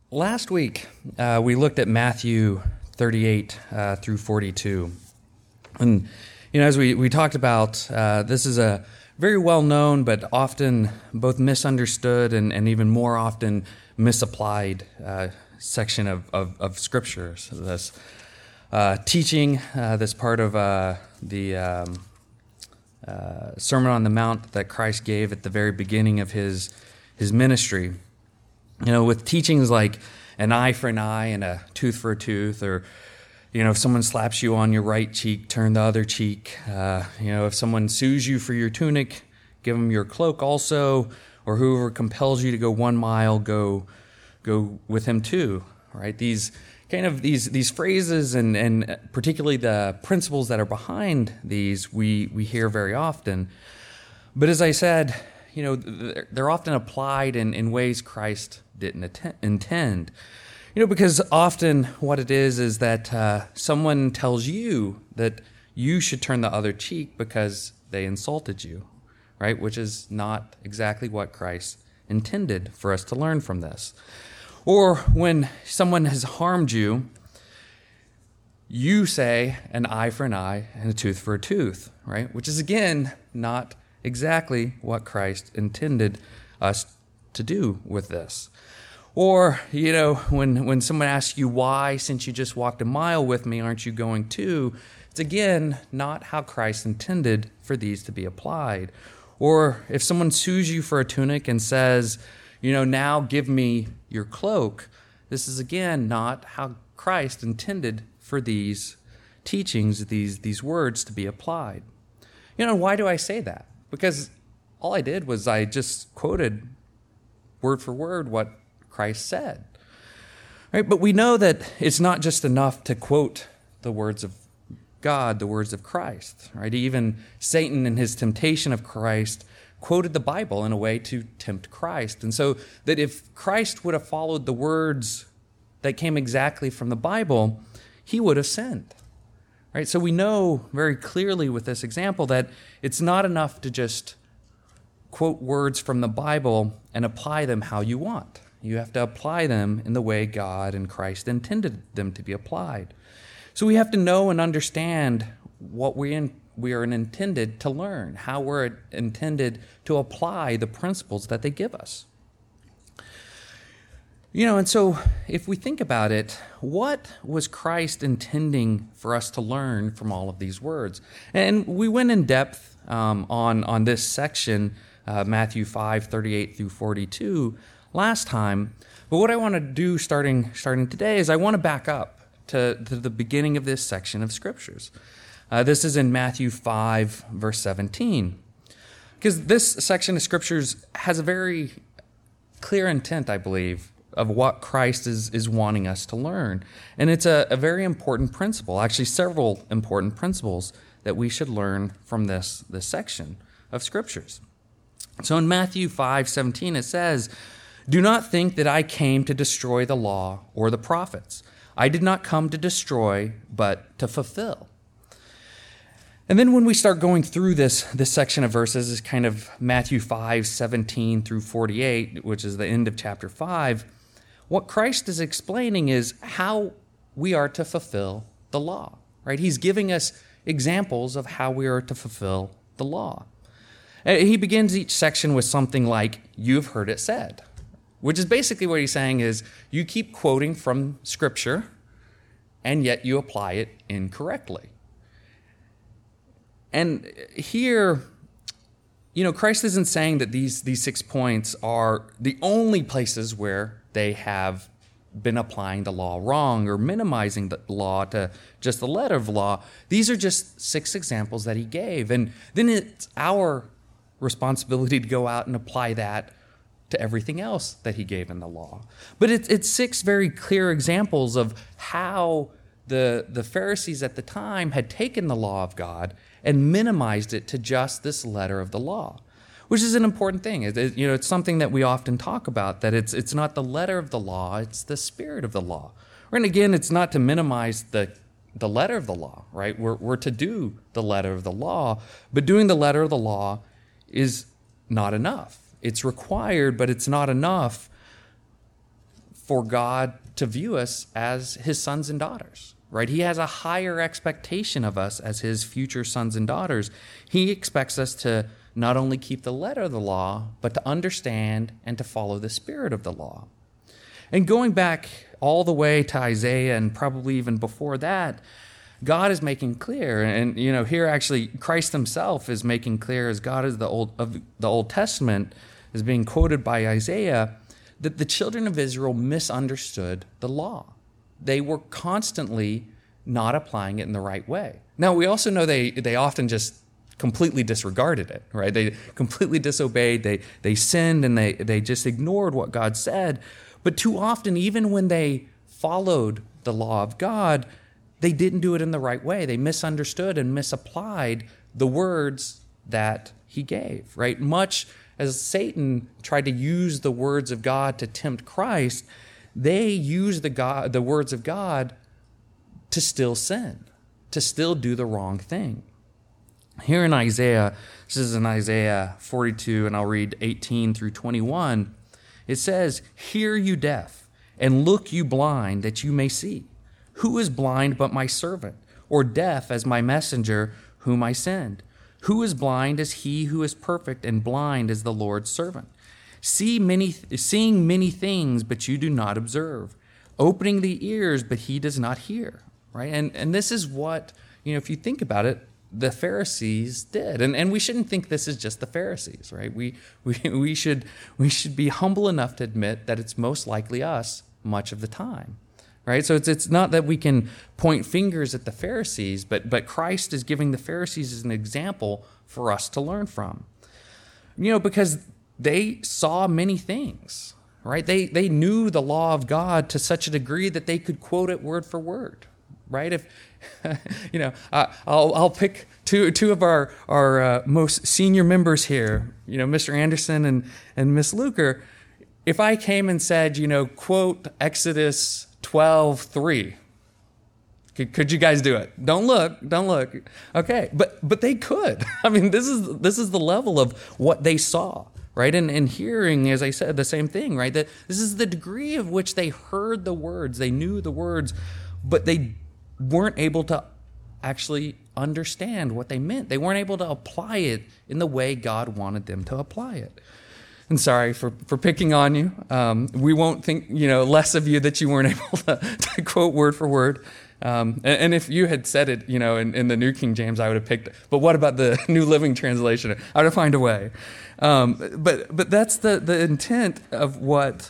Last week, we looked at Matthew 38 through 42. And, as we talked about, this is a very well-known but often both misunderstood and even more often misapplied section of Scripture. So this teaching, this part of the Sermon on the Mount that Christ gave at the very beginning of his ministry. With teachings like an eye for an eye and a tooth for a tooth, or, if someone slaps you on your right cheek, turn the other cheek. If someone sues you for your tunic, give them your cloak also, or whoever compels you to go 1 mile, go with him too, right? These phrases and particularly the principles that are behind these, we hear very often. But as I said, they're often applied in ways Christ didn't intend. Because often what it is that someone tells you that you should turn the other cheek because they insulted you, right? Which is not exactly what Christ intended for us to learn from this. Or when someone has harmed you, you say an eye for an eye and a tooth for a tooth, right? Which is, again, not exactly what Christ intended us to do with this. Or, when someone asks you why, since you just walked a mile with me, aren't you going too? It's, again, not how Christ intended for these to be applied. Or if someone sues you for a tunic and says, now give me your cloak, this is, again, not how Christ intended for these teachings, these words to be applied. Why do I say that? Because all I did was I just quoted word for word what Christ said. Right? But we know that it's not just enough to quote the words of God, the words of Christ. Right? Even Satan in his temptation of Christ quoted the Bible in a way to tempt Christ. And so that if Christ would have followed the words that came exactly from the Bible, he would have sinned. Right? So we know very clearly with this example that it's not enough to just quote words from the Bible and apply them how you want. You have to apply them in the way God and Christ intended them to be applied. So we have to know and understand what we are intended to learn, how we're intended to apply the principles that they give us. And so if we think about it, what was Christ intending for us to learn from all of these words? And we went in depth on this section, Matthew 5:38 through 42, last time. But what I want to do starting today is I want to back up to the beginning of this section of Scriptures. This is in Matthew 5, verse 17. Because this section of Scriptures has a very clear intent, I believe, of what Christ is wanting us to learn. And it's a very important principle, actually several important principles that we should learn from this section of Scriptures. So in Matthew 5:17 it says, "Do not think that I came to destroy the law or the prophets. I did not come to destroy, but to fulfill." And then when we start going through this section of verses, is kind of Matthew 5:17 through 48, which is the end of chapter 5, what Christ is explaining is how we are to fulfill the law, right? He's giving us examples of how we are to fulfill the law. He begins each section with something like, "You've heard it said," which is basically what he's saying is, you keep quoting from Scripture, and yet you apply it incorrectly. And here, Christ isn't saying that these 6 points are the only places where they have been applying the law wrong or minimizing the law to just the letter of the law. These are just 6 examples that he gave. And then it's our responsibility to go out and apply that to everything else that he gave in the law. But it's 6 very clear examples of how the Pharisees at the time had taken the law of God and minimized it to just this letter of the law, which is an important thing. It's something that we often talk about, that it's not the letter of the law, it's the spirit of the law. And again, it's not to minimize the letter of the law, right? We're to do the letter of the law, but doing the letter of the law is not enough. It's required, but it's not enough for God to view us as his sons and daughters, right? He has a higher expectation of us as his future sons and daughters. He expects us to not only keep the letter of the law, but to understand and to follow the spirit of the law. And going back all the way to Isaiah and probably even before that, God is making clear, and here actually Christ himself is making clear, as God is the Old Testament is being quoted by Isaiah, that the children of Israel misunderstood the law. They were constantly not applying it in the right way. Now, we also know they often just completely disregarded it, right? They completely disobeyed, they sinned, and they just ignored what God said. But too often, even when they followed the law of God, they didn't do it in the right way. They misunderstood and misapplied the words that he gave, right? Much as Satan tried to use the words of God to tempt Christ, they used the words of God to still sin, to still do the wrong thing. Here in Isaiah, this is in Isaiah 42, and I'll read 18 through 21. It says, "Hear you deaf, and look you blind, that you may see. Who is blind but my servant, or deaf as my messenger whom I send? Who is blind as he who is perfect, and blind as the Lord's servant? Seeing many things, but you do not observe. Opening the ears, but he does not hear." Right? And this is what, if you think about it, the Pharisees did. And we shouldn't think this is just the Pharisees, right? We should be humble enough to admit that it's most likely us much of the time. Right? So it's not that we can point fingers at the Pharisees, but Christ is giving the Pharisees as an example for us to learn from. Because they saw many things, right? They knew the law of God to such a degree that they could quote it word for word, right? If I'll pick two of our most senior members here, Mr. Anderson and Miss Luker. If I came and said, quote Exodus 12:3. Could you guys do it? Don't look. Okay, but they could. I mean, this is the level of what they saw, right? And hearing, as I said, the same thing, right? That this is the degree of which they heard the words, they knew the words, but they weren't able to actually understand what they meant. They weren't able to apply it in the way God wanted them to apply it. And sorry for picking on you. We won't think, less of you that you weren't able to quote word for word. And if you had said it, in the New King James, I would have picked it. But what about the New Living Translation? I would find a way. But that's the intent of what,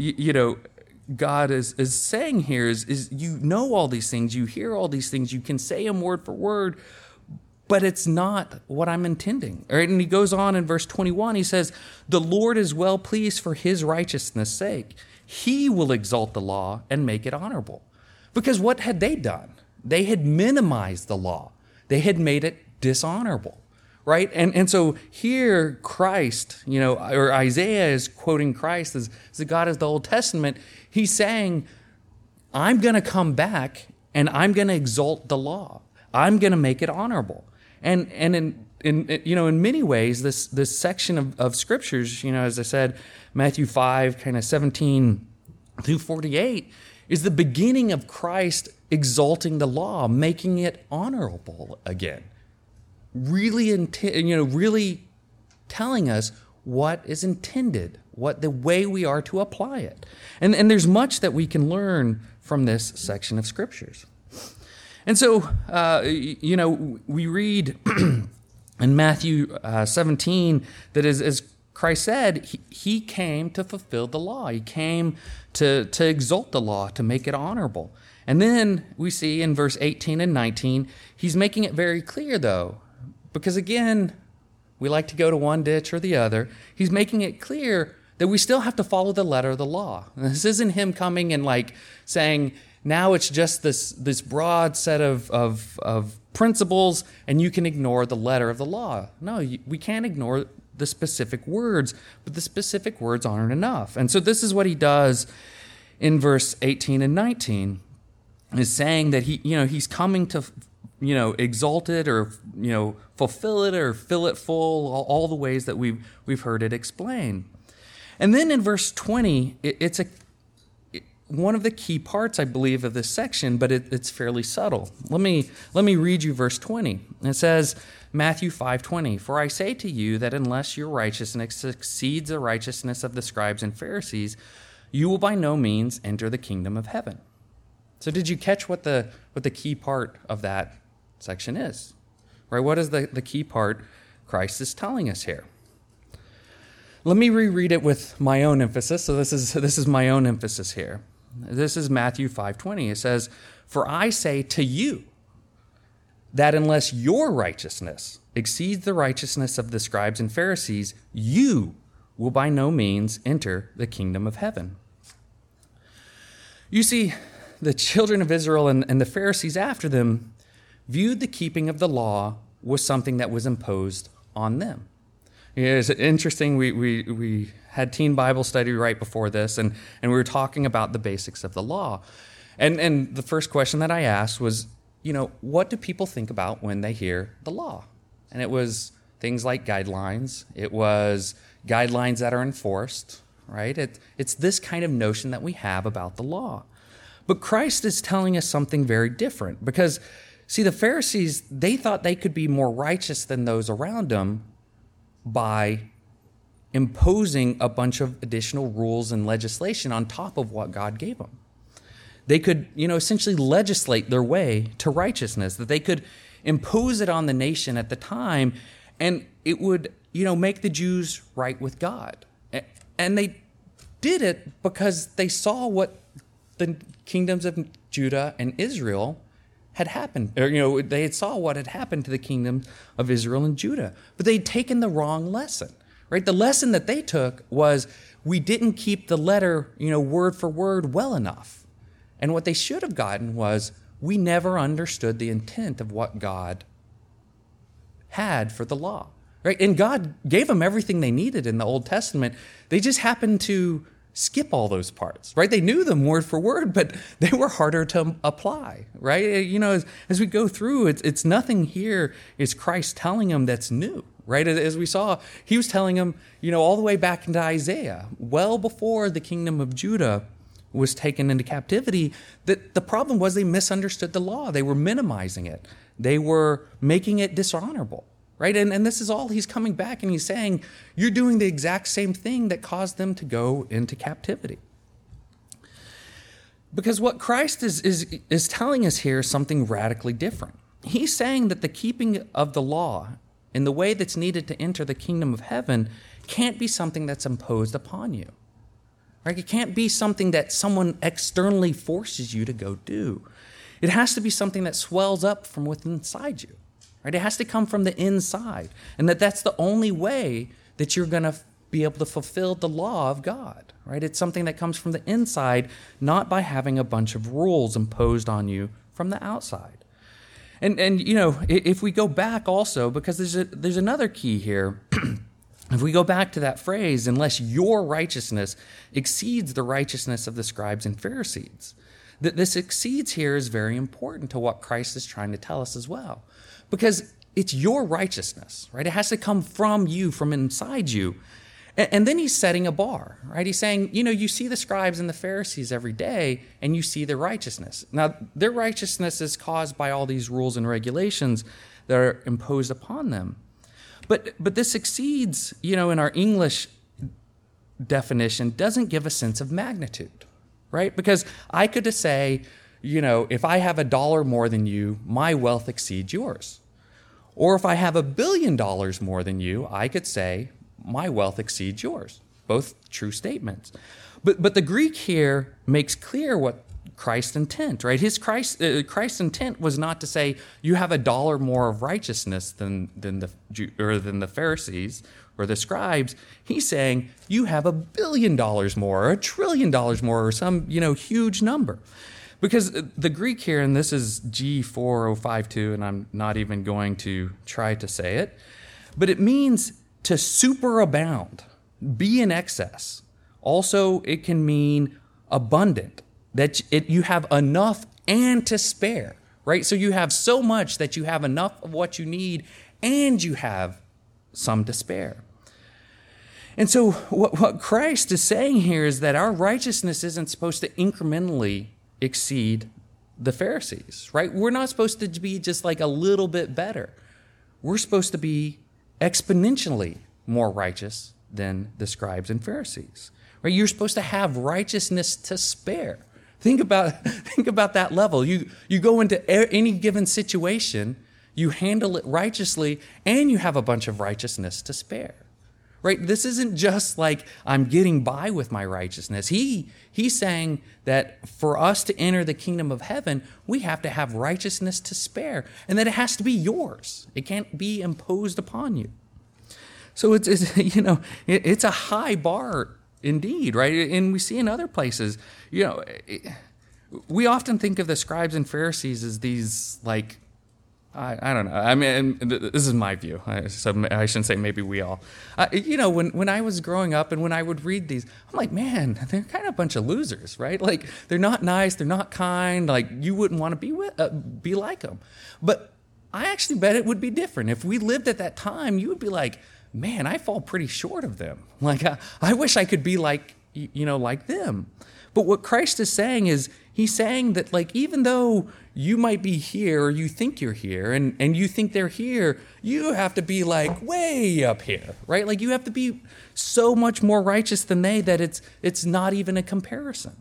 God is saying here is all these things, you hear all these things, you can say them word for word, but it's not what I'm intending. All right? And he goes on in verse 21, he says, "The Lord is well pleased for his righteousness' sake. He will exalt the law and make it honorable." Because what had they done? They had minimized the law. They had made it dishonorable, right? And so here Christ, or Isaiah is quoting Christ as the God of the Old Testament. He's saying, I'm going to come back and I'm going to exalt the law. I'm going to make it honorable. And in many ways, this section of scriptures, as I said, Matthew 5, kind of 17 through 48, is the beginning of Christ exalting the law, making it honorable again. Really telling us what is intended, what the way we are to apply it. And there's much that we can learn from this section of scriptures. And so, we read in Matthew 17 that as Christ said, he came to fulfill the law. He came to exalt the law, to make it honorable. And then we see in verse 18 and 19, he's making it very clear, though, because again, we like to go to one ditch or the other. He's making it clear that we still have to follow the letter of the law. And this isn't him coming and saying, now it's just this broad set of principles, and you can ignore the letter of the law. No, we can't ignore the specific words, but the specific words aren't enough. And so this is what he does in verse 18 and 19, is saying that he's coming to exalt it, or fulfill it, or fill it full, all the ways that we've heard it explained. And then in verse 20, one of the key parts, I believe, of this section, but it's fairly subtle. Let me read you verse 20. It says, Matthew 5:20, "For I say to you that unless your righteousness exceeds the righteousness of the scribes and Pharisees, you will by no means enter the kingdom of heaven." So did you catch what the key part of that section is? Right? What is the key part Christ is telling us here? Let me reread it with my own emphasis. So this is my own emphasis here. This is Matthew 5:20. It says, "For I say to you that unless your righteousness exceeds the righteousness of the scribes and Pharisees, you will by no means enter the kingdom of heaven." You see, the children of Israel and the Pharisees after them viewed the keeping of the law was something that was imposed on them. It's interesting, we had teen Bible study right before this, and we were talking about the basics of the law. And the first question that I asked was, what do people think about when they hear the law? And it was things like guidelines. It was guidelines that are enforced, right? It's this kind of notion that we have about the law. But Christ is telling us something very different because, see, the Pharisees, they thought they could be more righteous than those around them by imposing a bunch of additional rules and legislation on top of what God gave them. They could, essentially legislate their way to righteousness, that they could impose it on the nation at the time, and it would, make the Jews right with God. And they did it because they saw what the kingdoms of Judah and Israel had happened. Or, they saw what had happened to the kingdoms of Israel and Judah. But they'd taken the wrong lesson, right? The lesson that they took was we didn't keep the letter, word for word well enough. And what they should have gotten was we never understood the intent of what God had for the law, right? And God gave them everything they needed in the Old Testament. They just happened to skip all those parts, right? They knew them word for word, but they were harder to apply, right? As we go through, it's nothing here is Christ telling them that's new, right? As we saw, he was telling them, all the way back into Isaiah, well before the kingdom of Judah was taken into captivity, that the problem was they misunderstood the law. They were minimizing it. They were making it dishonorable, right? And this is all he's coming back and he's saying, you're doing the exact same thing that caused them to go into captivity. Because what Christ is telling us here is something radically different. He's saying that the keeping of the law in the way that's needed to enter the kingdom of heaven can't be something that's imposed upon you. Right? It can't be something that someone externally forces you to go do. It has to be something that swells up from within inside you. Right? It has to come from the inside. And that's the only way that you're going to be able to fulfill the law of God. Right? It's something that comes from the inside, not by having a bunch of rules imposed on you from the outside. And if we go back also, because there's another key here. If we go back to that phrase, unless your righteousness exceeds the righteousness of the scribes and Pharisees, that this exceeds here is very important to what Christ is trying to tell us as well. Because it's your righteousness, right? It has to come from you, from inside you. And then he's setting a bar, right? He's saying, you see the scribes and the Pharisees every day, and you see their righteousness. Now, their righteousness is caused by all these rules and regulations that are imposed upon them. But this exceeds, in our English definition, doesn't give a sense of magnitude, right? Because I could just say, if I have $1 more than you, my wealth exceeds yours. Or if I have $1 billion more than you, I could say, my wealth exceeds yours. Both true statements. But the Greek here makes clear what Christ's intent, right? Christ's intent was not to say you have $1 more of righteousness than the Pharisees or the scribes. He's saying you have $1 billion more, or $1 trillion more, or some huge number. Because the Greek here, and this is G4052, and I'm not even going to try to say it, but it means to superabound, be in excess. Also, it can mean abundant. That you have enough and to spare, right? So you have so much that you have enough of what you need and you have some to spare. And so what Christ is saying here is that our righteousness isn't supposed to incrementally exceed the Pharisees, right? We're not supposed to be just like a little bit better. We're supposed to be exponentially more righteous than the scribes and Pharisees, right? You're supposed to have righteousness to spare. Think about that level. You go into any given situation, you handle it righteously, and you have a bunch of righteousness to spare. Right? This isn't just like I'm getting by with my righteousness. He's saying that for us to enter the kingdom of heaven, we have to have righteousness to spare, and that it has to be yours. It can't be imposed upon you. So it's a high bar indeed, right? And we see in other places, we often think of the scribes and Pharisees as these like, I don't know. I mean, this is my view. So I shouldn't say maybe we all. When I was growing up and when I would read these, I'm like, man, they're kind of a bunch of losers, right? Like, they're not nice, they're not kind. Like, you wouldn't want to be like them. But I actually bet it would be different. If we lived at that time, you would be like, man, I fall pretty short of them. Like, I wish I could be like them. But what Christ is saying is, he's saying that, like, even though you might be here or you think you're here and you think they're here, you have to be like way up here, right? Like, you have to be so much more righteous than they that it's not even a comparison.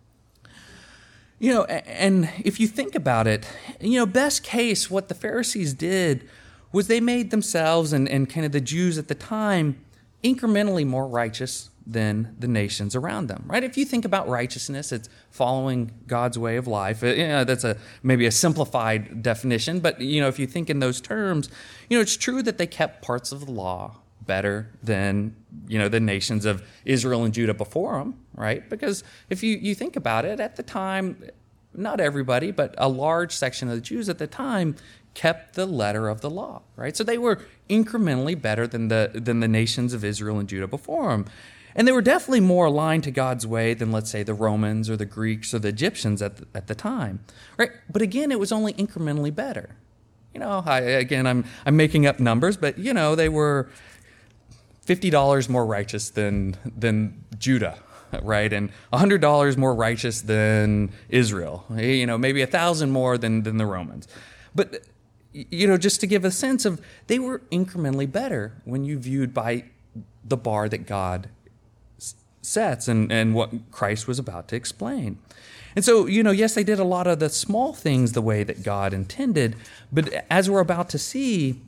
And if you think about it, best case, what the Pharisees did was they made themselves and kind of the Jews at the time incrementally more righteous than the nations around them, right? If you think about righteousness, it's following God's way of life. That's maybe a simplified definition, but if you think in those terms, it's true that they kept parts of the law better than the nations of Israel and Judah before them, right? Because if you think about it, at the time, not everybody, but a large section of the Jews at the time kept the letter of the law, right? So they were incrementally better than the nations of Israel and Judah before them. And they were definitely more aligned to God's way than, let's say, the Romans or the Greeks or the Egyptians at the time, right? But again, it was only incrementally better. I'm making up numbers, but they were $50 more righteous than Judah, right? And $100 more righteous than Israel. Maybe 1,000 more than the Romans. But just to give a sense of, they were incrementally better when you viewed by the bar that God sets and what Christ was about to explain. And so, yes, they did a lot of the small things the way that God intended, but as we're about to see,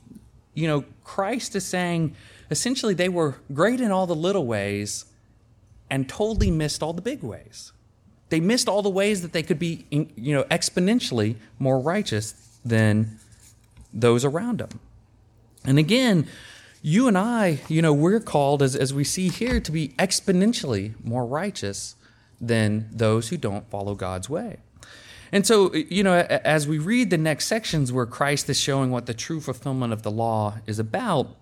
Christ is saying, essentially, they were great in all the little ways and totally missed all the big ways. They missed all the ways that they could be, exponentially more righteous than those around them. And again, you and I, we're called, as we see here, to be exponentially more righteous than those who don't follow God's way. And so, as we read the next sections where Christ is showing what the true fulfillment of the law is about,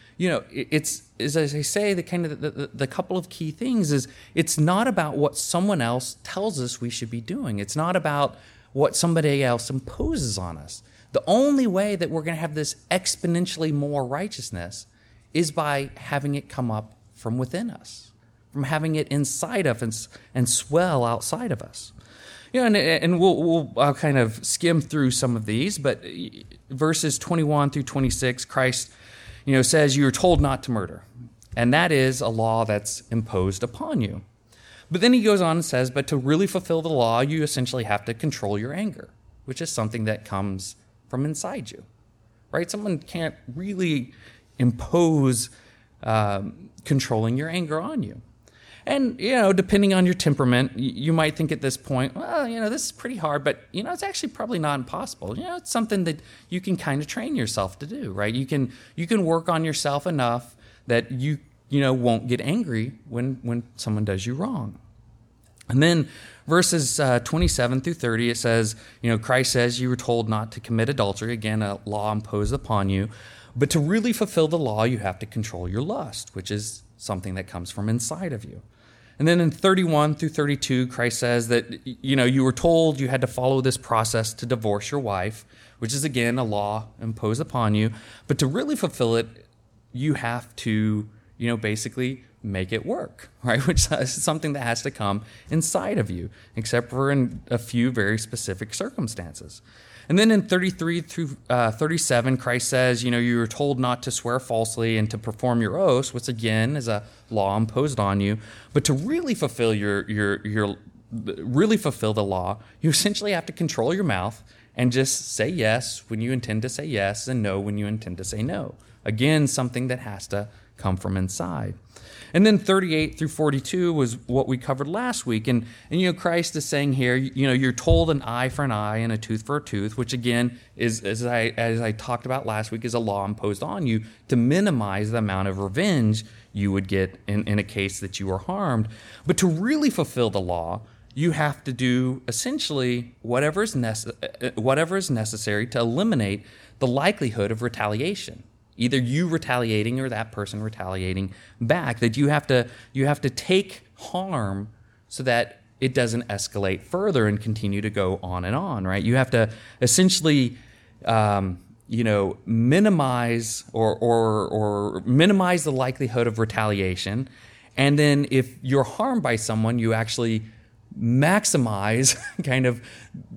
it's, as I say, the couple of key things is, it's not about what someone else tells us we should be doing. It's not about what somebody else imposes on us. The only way that we're going to have this exponentially more righteousness is by having it come up from within us, from having it inside of us and swell outside of us. And I'll kind of skim through some of these, but verses 21 through 26, Christ, says you are told not to murder, and that is a law that's imposed upon you. But then he goes on and says, but to really fulfill the law, you essentially have to control your anger, which is something that comes from inside you, right? Someone can't really impose controlling your anger on you. And, depending on your temperament, you might think at this point, well, this is pretty hard, but, it's actually probably not impossible. It's something that you can kind of train yourself to do, right? You can work on yourself enough that you won't get angry when someone does you wrong. And then verses 27 through 30, it says, Christ says you were told not to commit adultery, again, a law imposed upon you. But to really fulfill the law, you have to control your lust, which is something that comes from inside of you. And then in 31 through 32, Christ says that, you were told you had to follow this process to divorce your wife, which is, again, a law imposed upon you. But to really fulfill it, you have to, basically make it work, right? Which is something that has to come inside of you, except for in a few very specific circumstances. And then in 33 through 37, Christ says, you were told not to swear falsely and to perform your oaths, which again is a law imposed on you. But to really fulfill really fulfill the law, you essentially have to control your mouth and just say yes when you intend to say yes and no when you intend to say no. Again, something that has to come from inside. And then 38 through 42 was what we covered last week. And Christ is saying here, you're told an eye for an eye and a tooth for a tooth, which again is, as I talked about last week, is a law imposed on you to minimize the amount of revenge you would get in a case that you were harmed. But to really fulfill the law, you have to do essentially whatever is necessary to eliminate the likelihood of retaliation. Either you retaliating or that person retaliating back. That you have to take harm so that it doesn't escalate further and continue to go on, right? You have to essentially minimize or minimize the likelihood of retaliation. And then if you're harmed by someone, you actually maximize kind of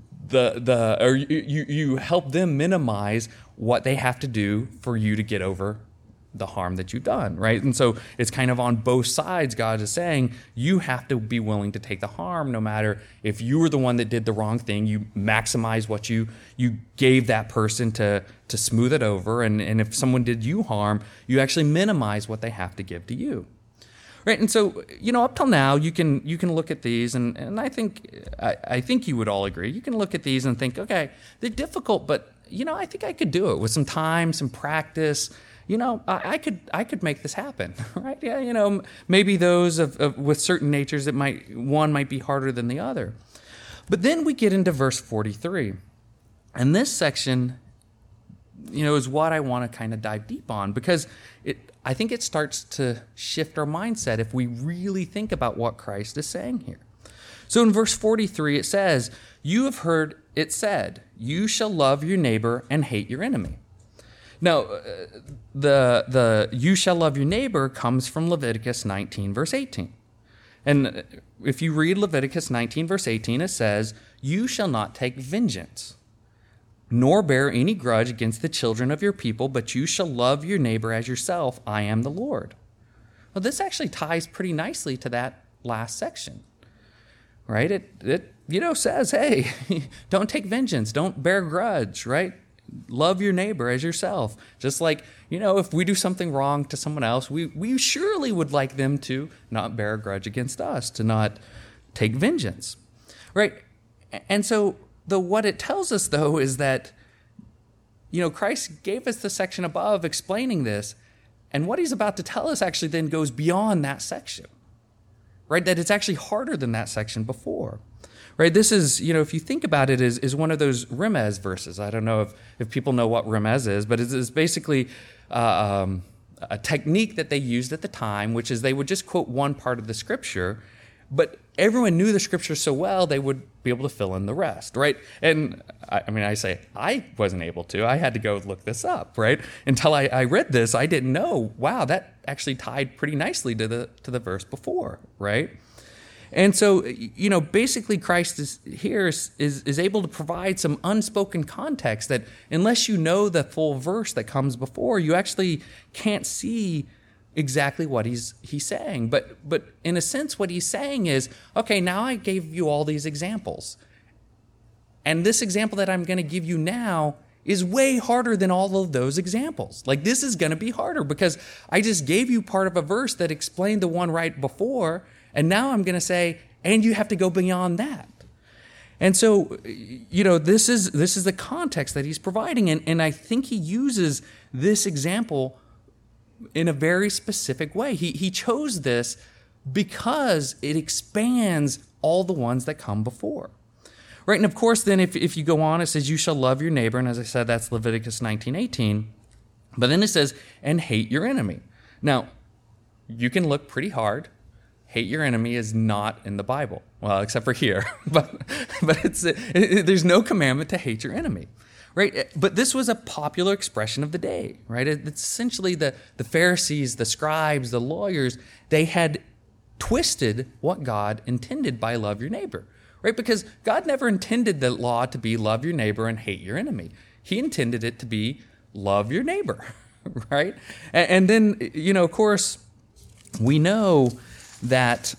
you help them minimize what they have to do for you to get over the harm that you've done, right? And so it's kind of on both sides. God is saying you have to be willing to take the harm, no matter if you were the one that did the wrong thing. You maximize what you gave that person to smooth it over, and if someone did you harm, you actually minimize what they have to give to you. Right, and so up till now, you can look at these, and I think you would all agree. You can look at these and think, okay, they're difficult, but I think I could do it with some time, some practice. I could make this happen, right? Yeah, maybe those with certain natures, one might be harder than the other. But then we get into verse 43, and this section, is what I want to kind of dive deep on, because I think it starts to shift our mindset if we really think about what Christ is saying here. So in verse 43, it says, "You have heard it said, you shall love your neighbor and hate your enemy." Now, the "you shall love your neighbor" comes from Leviticus 19, verse 18. And if you read Leviticus 19, verse 18, it says, "You shall not take vengeance, nor bear any grudge against the children of your people, but you shall love your neighbor as yourself. I am the Lord." Well, this actually ties pretty nicely to that last section, right? It says, hey, don't take vengeance, don't bear grudge, right? Love your neighbor as yourself. Just like, if we do something wrong to someone else, we surely would like them to not bear a grudge against us, to not take vengeance, right? And so what it tells us, though, is that, Christ gave us the section above explaining this, and what he's about to tell us actually then goes beyond that section, right? That it's actually harder than that section before, right? This is, if you think about it, is one of those Remez verses. I don't know if people know what Remez is, but it's basically a technique that they used at the time, which is they would just quote one part of the scripture, but everyone knew the scripture so well, they would be able to fill in the rest, right? And I wasn't able to. I had to go look this up, right? Until I read this, I didn't know, wow, that actually tied pretty nicely to the verse before, right? And so, basically Christ is able to provide some unspoken context that unless you know the full verse that comes before, you actually can't see exactly what he's saying. But in a sense, what he's saying is, okay, now I gave you all these examples. And this example that I'm going to give you now is way harder than all of those examples. Like, this is going to be harder because I just gave you part of a verse that explained the one right before, and now I'm going to say, and you have to go beyond that. And so, this is the context that he's providing, and I think he uses this example in a very specific way. He chose this because it expands all the ones that come before. Right, and of course, then if you go on, it says, "You shall love your neighbor," and as I said, that's Leviticus 19:18. But then it says, "And hate your enemy." Now, you can look pretty hard. Hate your enemy is not in the Bible. Well, except for here. but there's no commandment to hate your enemy. right? But this was a popular expression of the day, right? It's essentially the Pharisees, the scribes, the lawyers, they had twisted what God intended by love your neighbor, right? Because God never intended the law to be love your neighbor and hate your enemy. He intended it to be love your neighbor, right? And then, of course, we know that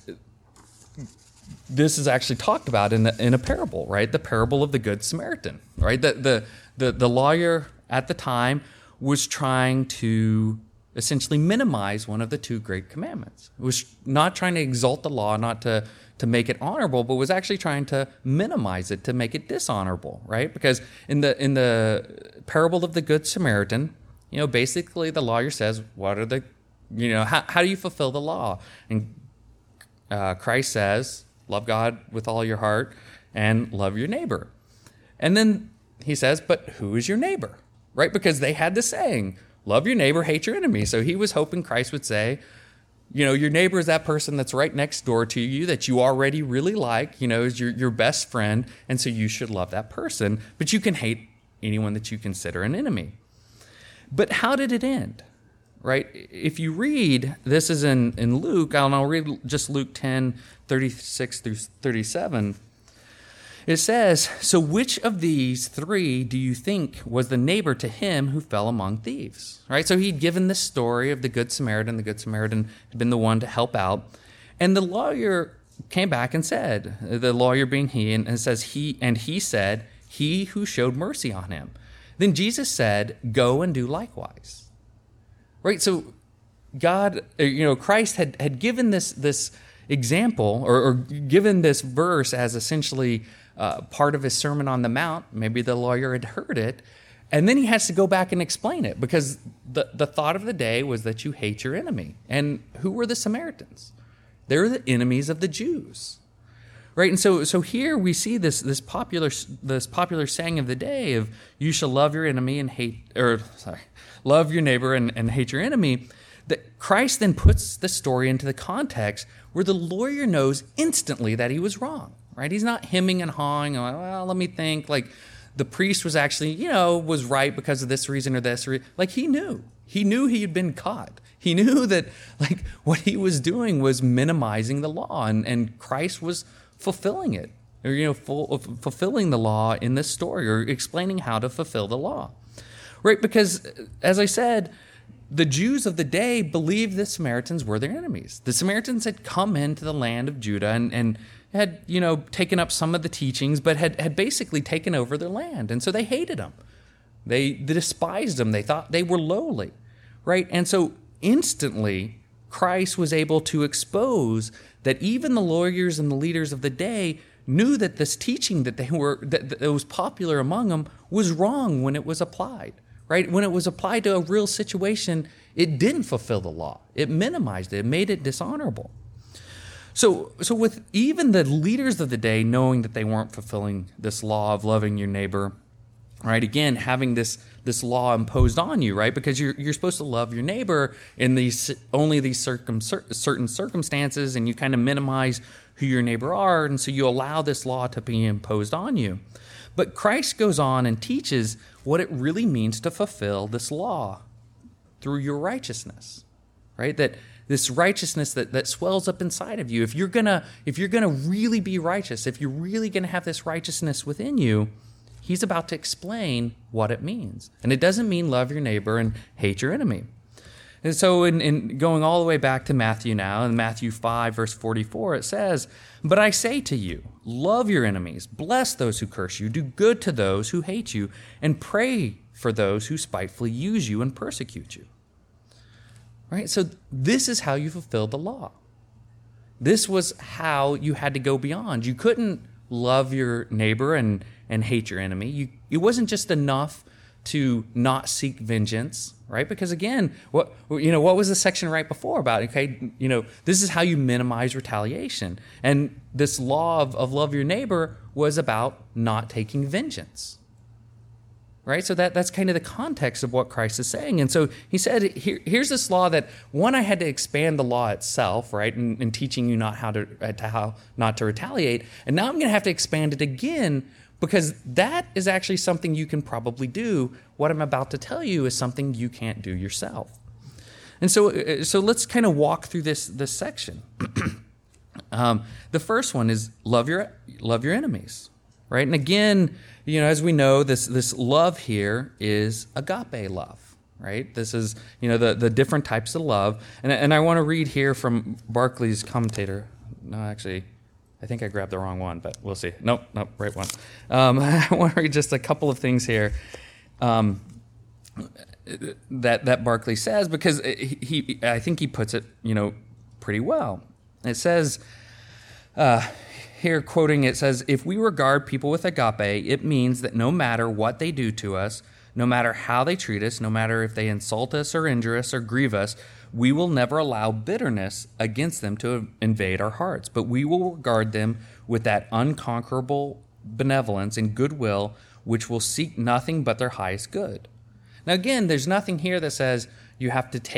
this is actually talked about in a parable, right? The parable of the Good Samaritan, right? The lawyer at the time was trying to essentially minimize one of the two great commandments. It was not trying to exalt the law, not to make it honorable, but was actually trying to minimize it, to make it dishonorable, right? Because in the parable of the Good Samaritan, basically the lawyer says, what are the, how do you fulfill the law? And Christ says, love God with all your heart and love your neighbor. And then he says, but who is your neighbor? Right? Because they had the saying, love your neighbor, hate your enemy. So he was hoping Christ would say, your neighbor is that person that's right next door to you that you already really like, is your best friend. And so you should love that person, but you can hate anyone that you consider an enemy. But how did it end? Right? If you read, this is in Luke, and I'll read just Luke 10:36 through 37. It says, so which of these three do you think was the neighbor to him who fell among thieves? Right? So he'd given this story of the Good Samaritan. The Good Samaritan had been the one to help out. And the lawyer came back and said, the lawyer being he, and says he said, he who showed mercy on him. Then Jesus said, go and do likewise. Right? So God, Christ had given this example or given this verse as essentially part of his Sermon on the Mount. Maybe the lawyer had heard it. And then he has to go back and explain it because the thought of the day was that you hate your enemy. And who were the Samaritans? They're the enemies of the Jews. Right? And so here we see this popular saying of the day of you shall love your enemy and love your neighbor and hate your enemy. That Christ then puts the story into the context where the lawyer knows instantly that he was wrong. Right? He's not hemming and hawing. Like, well, let me think. Like the priest was actually, was right because of this reason or this. Like he knew he had been caught. He knew that like what he was doing was minimizing the law, and Christ was fulfilling it, or fulfilling the law in this story, or explaining how to fulfill the law, right? Because as I said, the Jews of the day believed the Samaritans were their enemies. The Samaritans had come into the land of Judah and had taken up some of the teachings, but had basically taken over their land, and so they hated them. They despised them. They thought they were lowly, right? And so instantly, Christ was able to expose that even the lawyers and the leaders of the day knew that this teaching that was popular among them was wrong when it was applied, right? When it was applied to a real situation, it didn't fulfill the law. It minimized it. It made it dishonorable. So with even the leaders of the day knowing that they weren't fulfilling this law of loving your neighbor, right? Again, having this law imposed on you, right? Because you're supposed to love your neighbor in these certain circumstances, and you kind of minimize who your neighbor are, and so you allow this law to be imposed on you. But Christ goes on and teaches what it really means to fulfill this law through your righteousness, right? That this righteousness that swells up inside of you. If you're gonna really be righteous, if you're really gonna have this righteousness within you, he's about to explain what it means. And it doesn't mean love your neighbor and hate your enemy. And so in going all the way back to Matthew now, in Matthew 5, verse 44, it says, but I say to you, love your enemies, bless those who curse you, do good to those who hate you, and pray for those who spitefully use you and persecute you. Right? So this is how you fulfill the law. This was how you had to go beyond. You couldn't love your neighbor and hate your enemy. It wasn't just enough to not seek vengeance, right? Because again, what was the section right before about? Okay, this is how you minimize retaliation, and this law of love your neighbor was about not taking vengeance. right? So that's kind of the context of what Christ is saying. And so he said, here's this law that, one, I had to expand the law itself, right, in teaching you how not to retaliate. And now I'm going to have to expand it again, because that is actually something you can probably do. What I'm about to tell you is something you can't do yourself. And so let's kind of walk through this section. The first one is love your enemies, right? And again, as we know, this love here is agape love, right? This is, the different types of love. And I want to read here from Barclay's commentator. No, actually, I think I grabbed the wrong one, but we'll see. Nope, right one. I want to read just a couple of things here that Barclay says, because I think he puts it, pretty well. It says, here quoting, it says, if we regard people with agape, it means that no matter what they do to us, no matter how they treat us, no matter if they insult us or injure us or grieve us, we will never allow bitterness against them to invade our hearts, but we will regard them with that unconquerable benevolence and goodwill which will seek nothing but their highest good. Now, again, there's nothing here that says you have to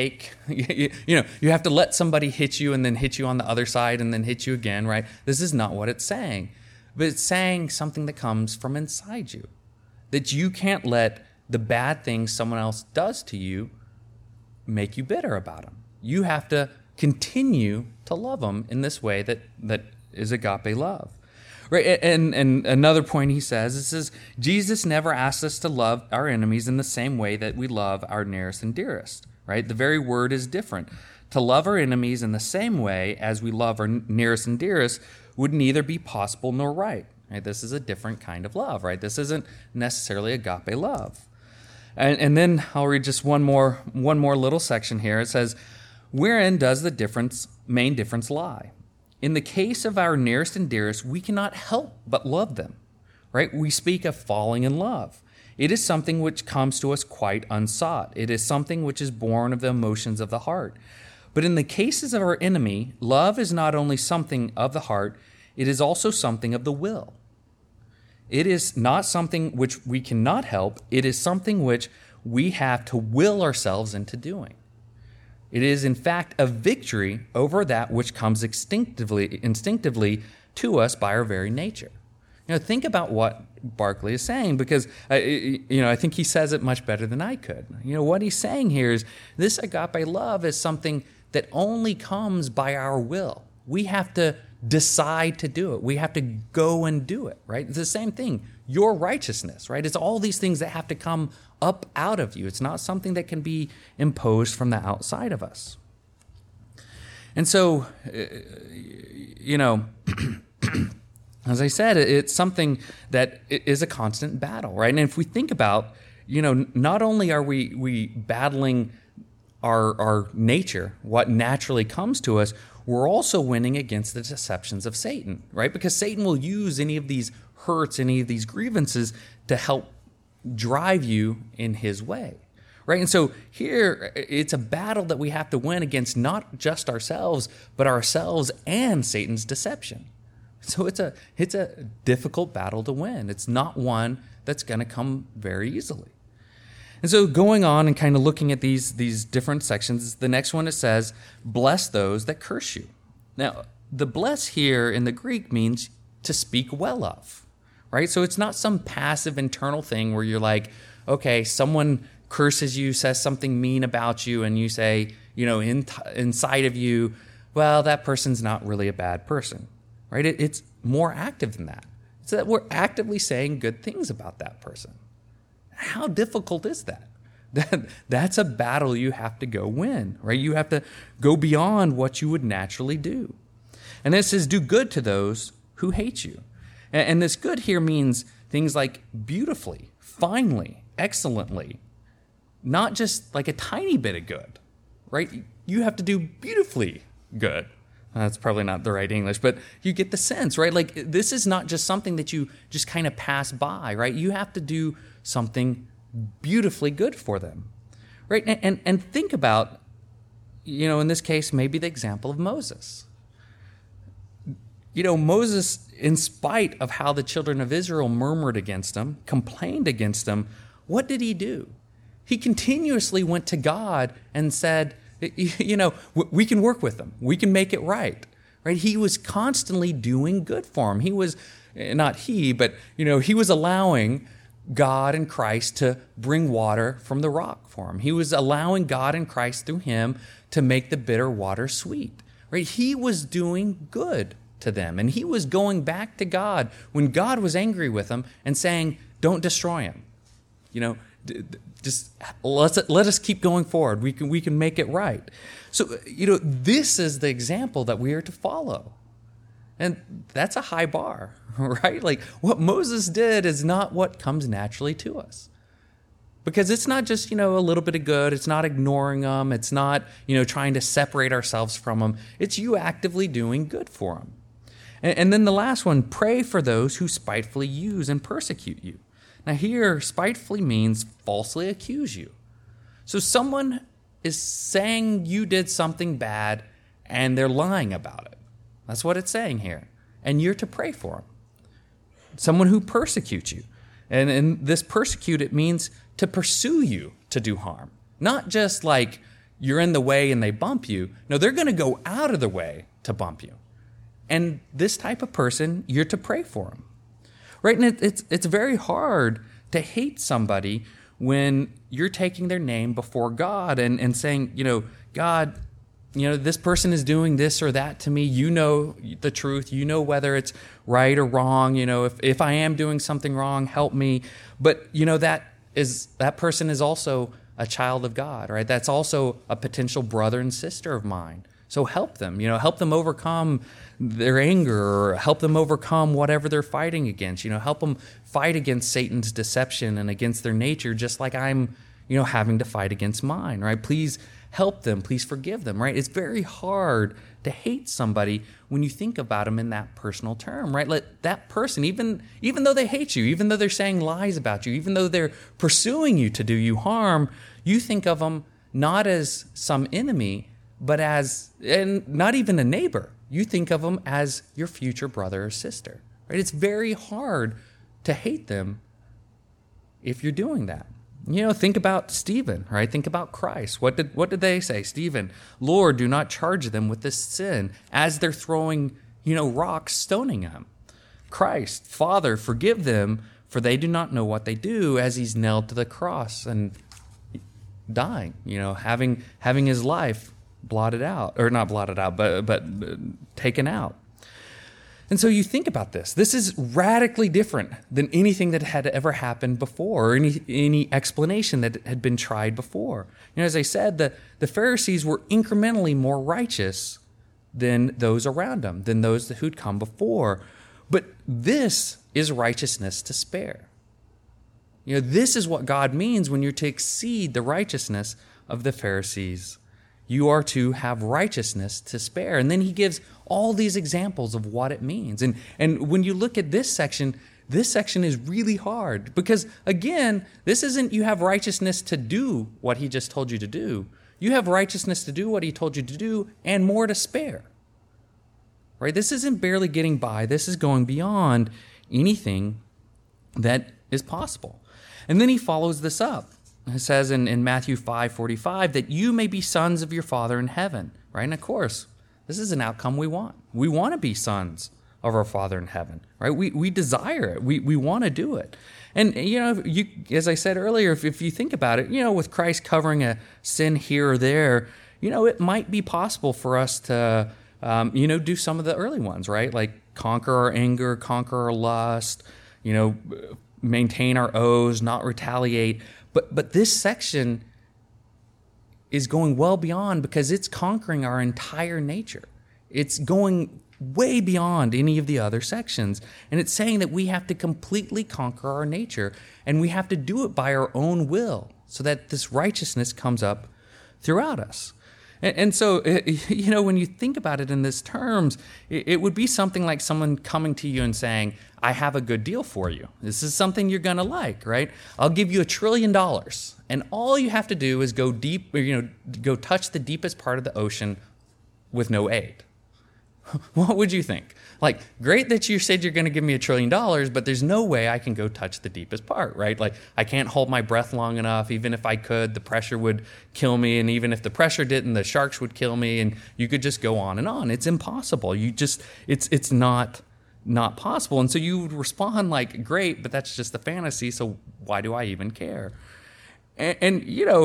you have to let somebody hit you and then hit you on the other side and then hit you again, right? This is not what it's saying. But it's saying something that comes from inside you, that you can't let the bad things someone else does to you make you bitter about them. You have to continue to love them in this way that is agape love. Right, and another point he says, Jesus never asked us to love our enemies in the same way that we love our nearest and dearest, right? The very word is different. To love our enemies in the same way as we love our nearest and dearest would neither be possible nor right. Right? This is a different kind of love, right? This isn't necessarily agape love. And then I'll read just one more little section here. It says, wherein does the main difference lie? In the case of our nearest and dearest, we cannot help but love them, right? We speak of falling in love. It is something which comes to us quite unsought. It is something which is born of the emotions of the heart. But in the cases of our enemy, love is not only something of the heart, it is also something of the will. It is not something which we cannot help. It is something which we have to will ourselves into doing. It is, in fact, a victory over that which comes instinctively to us by our very nature. Think about what Barclay is saying, because I think he says it much better than I could. What he's saying here is this agape love is something that only comes by our will. We have to decide to do it. We have to go and do it, right? It's the same thing. Your righteousness, right? It's all these things that have to come up out of you. It's not something that can be imposed from the outside of us. And so, as I said, it's something that is a constant battle, right? And if we think about, not only are we battling our nature, what naturally comes to us, we're also winning against the deceptions of Satan, right? Because Satan will use any of these hurts, any of these grievances to help drive you in his way, right? And so here, it's a battle that we have to win against not just ourselves, but ourselves and Satan's deception. So it's a difficult battle to win. It's not one that's going to come very easily. And so going on and kind of looking at these different sections, the next one it says, bless those that curse you. Now, the bless here in the Greek means to speak well of, right? So it's not some passive internal thing where you're like, okay, someone curses you, says something mean about you, and you say, inside of you, well, that person's not really a bad person, right? It's more active than that. It's that we're actively saying good things about that person. How difficult is that? That's a battle you have to go win, right? You have to go beyond what you would naturally do. And this says, do good to those who hate you. And this good here means things like beautifully, finely, excellently, not just like a tiny bit of good, right? You have to do beautifully good. That's probably not the right English, but you get the sense, right? Like, this is not just something that you just kind of pass by, right? You have to do something beautifully good for them, right? And think about, in this case, maybe the example of Moses. Moses, in spite of how the children of Israel murmured against him, complained against him, what did he do? He continuously went to God and said, we can work with them. We can make it right. Right? He was constantly doing good for him. He was, he was allowing God and Christ to bring water from the rock for him. He was allowing God and Christ through him to make the bitter water sweet. Right? He was doing good to them. And he was going back to God when God was angry with him and saying, don't destroy him. Just let us keep going forward. We can make it right. So, this is the example that we are to follow. And that's a high bar, right? Like what Moses did is not what comes naturally to us. Because it's not just, a little bit of good. It's not ignoring them. It's not, trying to separate ourselves from them. It's you actively doing good for them. And then the last one, pray for those who spitefully use and persecute you. Now here, spitefully means falsely accuse you. So someone is saying you did something bad and they're lying about it. That's what it's saying here. And you're to pray for them. Someone who persecutes you. And in this persecute, it means to pursue you to do harm. Not just like you're in the way and they bump you. No, they're going to go out of the way to bump you. And this type of person, you're to pray for them. Right? And it's very hard to hate somebody when you're taking their name before God and saying, God, this person is doing this or that to me. You know the truth. You know whether it's right or wrong. If I am doing something wrong, help me. But, that person is also a child of God, right? That's also a potential brother and sister of mine. So help them, help them overcome their anger or help them overcome whatever they're fighting against, help them fight against Satan's deception and against their nature, just like I'm, having to fight against mine, right? Please help them. Please forgive them, right? It's very hard to hate somebody when you think about them in that personal term, right? Let that person, even though they hate you, even though they're saying lies about you, even though they're pursuing you to do you harm, you think of them not as some enemy, but and not even a neighbor. You think of them as your future brother or sister, right? It's very hard to hate them if you're doing that. Think about Stephen, right? Think about Christ. What did they say? Stephen, Lord, do not charge them with this sin, as they're throwing, rocks, stoning him. Christ, Father, forgive them, for they do not know what they do, as he's nailed to the cross and dying, having his life blotted out, or not blotted out, but taken out. And so you think about this. This is radically different than anything that had ever happened before, or any explanation that had been tried before. As I said, the Pharisees were incrementally more righteous than those around them, than those who'd come before. But this is righteousness to spare. This is what God means when you're to exceed the righteousness of the Pharisees. You are to have righteousness to spare. And then he gives all these examples of what it means. And when you look at this section is really hard because, again, this isn't you have righteousness to do what he just told you to do. You have righteousness to do what he told you to do and more to spare. Right? This isn't barely getting by. This is going beyond anything that is possible. And then he follows this up. It says in Matthew 5:45 that you may be sons of your Father in heaven, right? And of course, this is an outcome we want. We want to be sons of our Father in heaven, right? We desire it. We want to do it. And, as I said earlier, if you think about it, with Christ covering a sin here or there, it might be possible for us to, do some of the early ones, right? Like conquer our anger, conquer our lust, maintain our oaths, not retaliate. But this section is going well beyond because it's conquering our entire nature. It's going way beyond any of the other sections. And it's saying that we have to completely conquer our nature and we have to do it by our own will so that this righteousness comes up throughout us. And so, when you think about it in this terms, it would be something like someone coming to you and saying, I have a good deal for you. This is something you're going to like, right? I'll give you $1 trillion. And all you have to do is go deep, go touch the deepest part of the ocean with no aid. What would you think? Like, great that you said you're going to give me $1 trillion, but there's no way I can go touch the deepest part, right? Like, I can't hold my breath long enough. Even if I could, the pressure would kill me. And even if the pressure didn't, the sharks would kill me. And you could just go on and on. It's impossible. It's not possible. And so you would respond like, great, but that's just a fantasy. So why do I even care? And you know,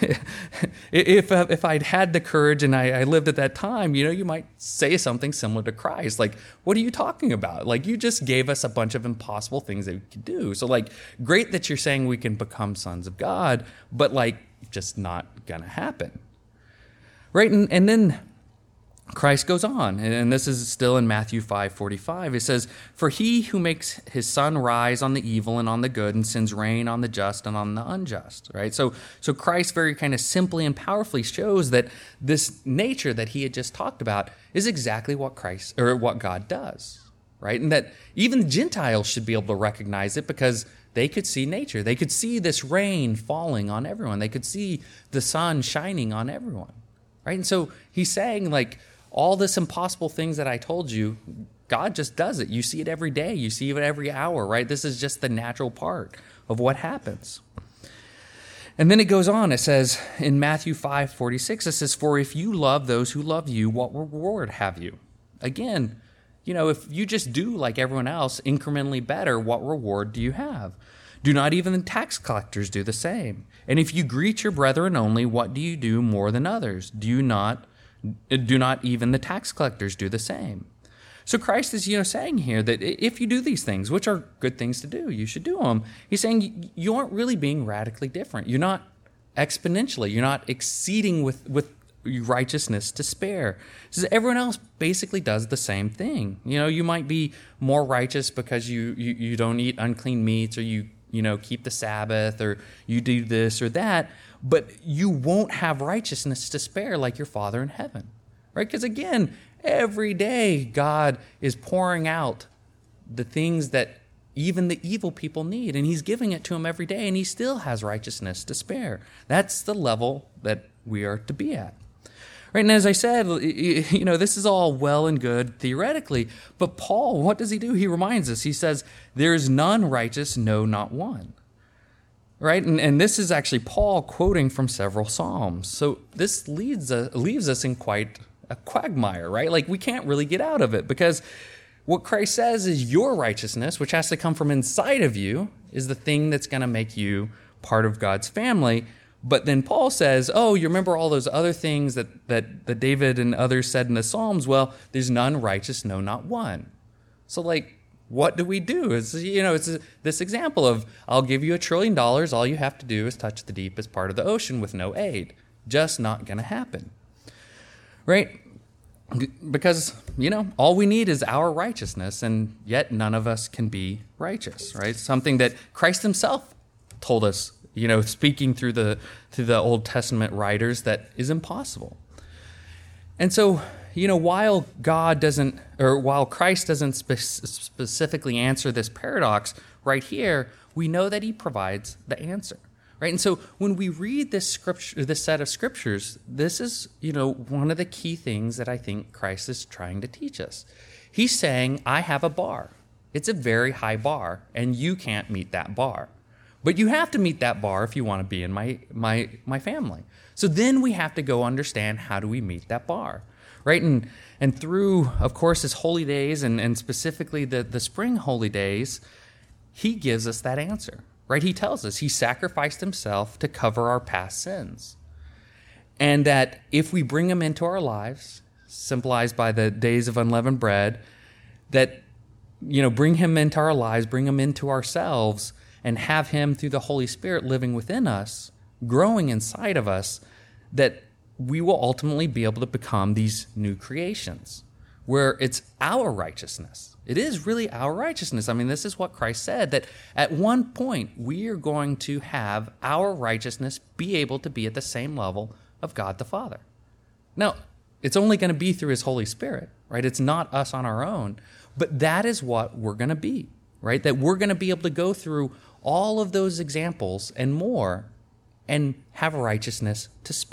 if I'd had the courage and I lived at that time, you know, you might say something similar to Christ. Like, what are you talking about? Like, you just gave us a bunch of impossible things that we could do. So, like, great that you're saying we can become sons of God, but, like, just not going to happen. Right? And then Christ goes on, and this is still in Matthew 5:45. It says, "For he who makes his sun rise on the evil and on the good and sends rain on the just and on the unjust," right? So Christ very kind of simply and powerfully shows that this nature that he had just talked about is exactly what what God does, right? And that even Gentiles should be able to recognize it because they could see nature. They could see this rain falling on everyone. They could see the sun shining on everyone, right? And so he's saying, like, all this impossible things that I told you, God just does it. You see it every day. You see it every hour, right? This is just the natural part of what happens. And then it goes on. It says in Matthew 5:46, it says, "For if you love those who love you, what reward have you?" Again, you know, if you just do like everyone else, incrementally better, what reward do you have? Do not even the tax collectors do the same? And if you greet your brethren only, what do you do more than others? Do not even the tax collectors do the same? So Christ is, saying here that if you do these things, which are good things to do, you should do them. He's saying you aren't really being radically different. You're not exponentially. You're not exceeding with righteousness to spare. He says everyone else basically does the same thing. You might be more righteous because you don't eat unclean meats, or you keep the Sabbath, or you do this or that, but you won't have righteousness to spare like your Father in heaven, right? Because again, every day God is pouring out the things that even the evil people need, and he's giving it to them every day, and he still has righteousness to spare. That's the level that we are to be at. Right, and as I said, this is all well and good theoretically, but Paul, what does he do? He reminds us. He says, "There is none righteous, no, not one." Right, and this is actually Paul quoting from several Psalms. So this leaves us in quite a quagmire, right? Like, we can't really get out of it, because what Christ says is your righteousness, which has to come from inside of you, is the thing that's going to make you part of God's family. But then Paul says, oh, you remember all those other things that David and others said in the Psalms? Well, there's none righteous, no, not one. So, like, what do we do? It's this example of, I'll give you $1 trillion. All you have to do is touch the deepest part of the ocean with no aid. Just not going to happen. Right? Because, all we need is our righteousness, and yet none of us can be righteous, right? Something that Christ himself told us, speaking through the Old Testament writers, that is impossible. And so, while Christ doesn't specifically answer this paradox right here, we know that he provides the answer, right? And so when we read this set of scriptures, this is, one of the key things that I think Christ is trying to teach us. He's saying, I have a bar. It's a very high bar, and you can't meet that bar. But you have to meet that bar if you want to be in my family. So then we have to go understand, how do we meet that bar, right? And through, of course, his holy days, and specifically the spring holy days, he gives us that answer, right? He tells us he sacrificed himself to cover our past sins. And that if we bring him into our lives, symbolized by the days of unleavened bread, that, bring him into our lives, bring him into ourselves, and have him through the Holy Spirit living within us, growing inside of us, that we will ultimately be able to become these new creations, where it's our righteousness. It is really our righteousness. I mean, this is what Christ said, that at one point we are going to have our righteousness be able to be at the same level of God the Father. Now, it's only going to be through his Holy Spirit, right? It's not us on our own, but that is what we're going to be, right? That we're going to be able to go through all of those examples and more, and have righteousness to spare.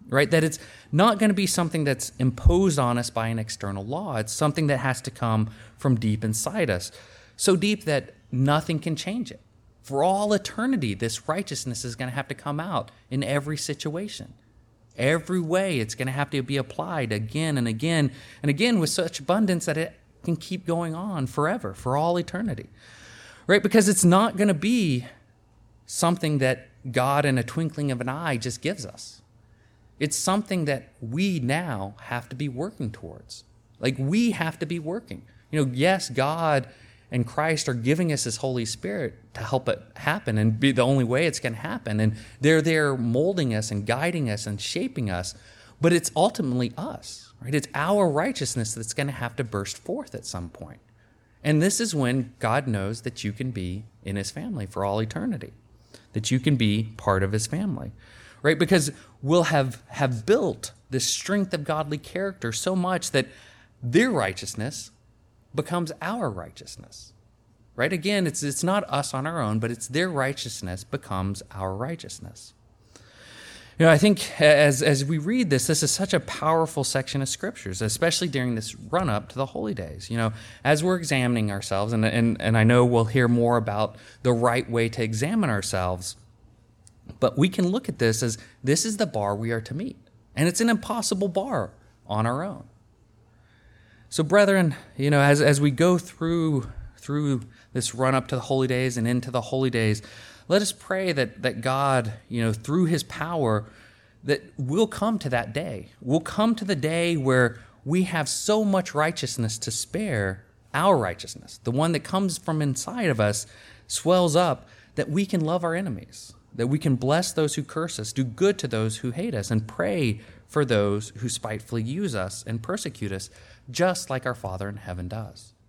right? That it's not going to be something that's imposed on us by an external law. It's something that has to come from deep inside us, so deep that nothing can change it. For all eternity, this righteousness is going to have to come out in every situation. Every way it's going to have to be applied again and again and again with such abundance that it can keep going on forever, for all eternity, right? Because it's not going to be something that God in a twinkling of an eye just gives us. It's something that we now have to be working towards. Like, we have to be working. Yes, God and Christ are giving us His Holy Spirit to help it happen and be the only way it's going to happen. And they're there molding us and guiding us and shaping us. But it's ultimately us, right? It's our righteousness that's going to have to burst forth at some point. And this is when God knows that you can be in His family for all eternity, that you can be part of His family, right? Because we'll have built this strength of godly character so much that their righteousness becomes our righteousness, right? Again, it's not us on our own, but it's their righteousness becomes our righteousness. I think as we read this is such a powerful section of scriptures, especially during this run-up to the holy days. As we're examining ourselves, and I know we'll hear more about the right way to examine ourselves, but we can look at this as this is the bar we are to meet, and it's an impossible bar on our own. So, brethren, as we go through this run-up to the holy days and into the holy days, let us pray that God, through His power, that we'll come to that day. We'll come to the day where we have so much righteousness to spare, our righteousness, the one that comes from inside of us, swells up, that we can love our enemies, that we can bless those who curse us, do good to those who hate us, and pray for those who spitefully use us and persecute us, just like our Father in heaven does.